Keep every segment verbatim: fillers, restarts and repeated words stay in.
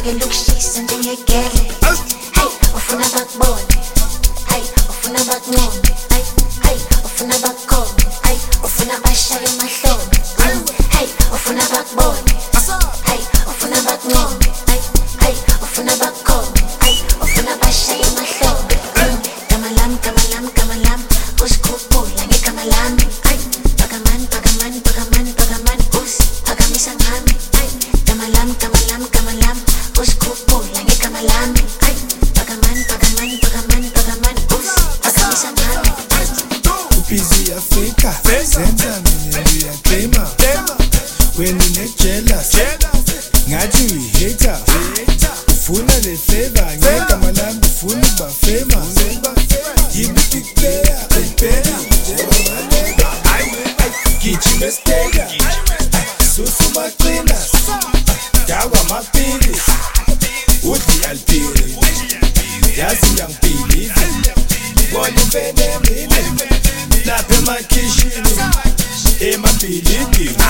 ngifake lokushisa njengegele. Hey, ufuna bakubone. Hey, ufuna bakuncome. Hey, hey, ufuna bakukhome. Hey, ufuna bashaye emahlombe. Hey, ufuna bakubone. Hey, ufuna bakuncome. Hey, hey, ufuna bakukhome. Hey, ufuna bashaye emahlombe. Gama lami, gama lami, gama lami, usikhuphula ngegama lami. Hey, Pagaman, Pagaman, Pagaman, Pagaman, usiphakamisa ngami. Hey, gama lami, gama lami, gama lami, usikhuphula ngegama lami. Hey, Pagaman, Pagaman, Pagaman, Pagaman, usiphakamisa ngami. Busy Africa, zenza mina ngiyaclaima. When you get jealous, ngathi uyi-hater. Ufuna le favor, ngegama lami ufuna ukuba famous. Yimi big player, uyibheka njengomaleka. Gijima esiteka, susa umaqina, dakwa amaphilisi, udli alphiri. Yazi ngiyangibhiliva, bona imfene emini, lapha emakhishini, emabhilidini.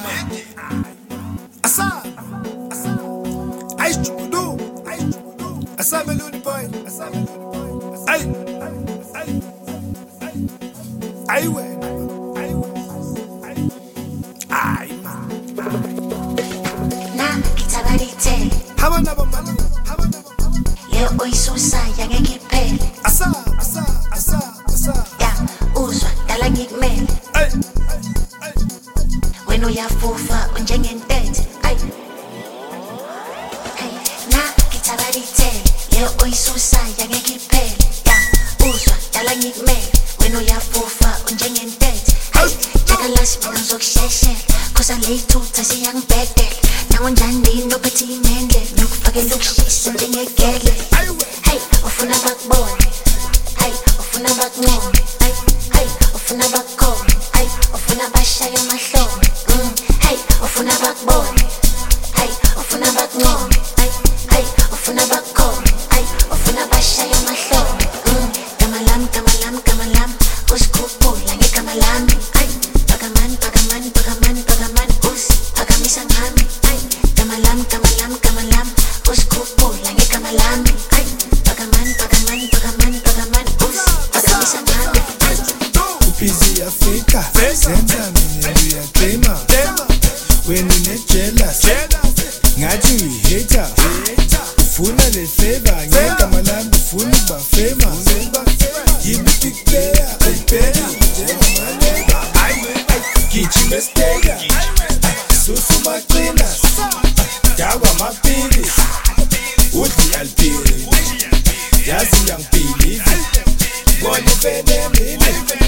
Asa, ay chukudu, asa melody boy, ay, ay, ay we, ay man. Nami ngithabalithele, Haba naba mani, haba naba mani. le oyisusayo ngeke iphele. Asa, asa, asa, asa. Ya, uzwa dala ngikumele. Ay, ay, Wena uyafufa unjengentethe. Ay, hey, nami ngithabalithele, le oyisusayo ngeke iphele. Ya, uzwa dala ngikumele. Wena uyafufa unjengentethe. Hey, jakalasi mina ngizokusheshela, cause aleyithutha siyangibhedela. Nangonjani nophethe imende, nokufake lokushisa njengegele. ay we. Hey, ufuna bakubone. Hey, ufuna bakuncome. Hey, hey, ufuna bakukhome. Hey, ufuna bashaye emahlombe. Mm, hey, ufuna bakubone. Hey, ufuna bakuncome. Hey, hey, ufuna bakukhome. Hey, ufuna bashaye emahlombe. Mm, gama lami, gama lami, gama lami, usikhuphula ngegama lami. Hey, Pagaman, Pagaman, Pagaman, Pagaman, usiphakamisa ngami. Hey, gama lami, gama lami, gama lami, usikhuphula ngegama lami. Hey, Pagaman, Pagaman, Pagaman, Pagaman, usiphakamisa ngami. Busy Africa, zenza mina ngiyaclaima. When you get jealous, ngathi uyi-hater. Ufuna le favor, ngegama lami ufuna ukuba famous. Yimi big player, uyibheka njengomaleka. Gijima esiteka, susa umaqina, dakwa amaphilisi, udli alphiri. Yazi ngiyangibhiliva, bona imfene emini,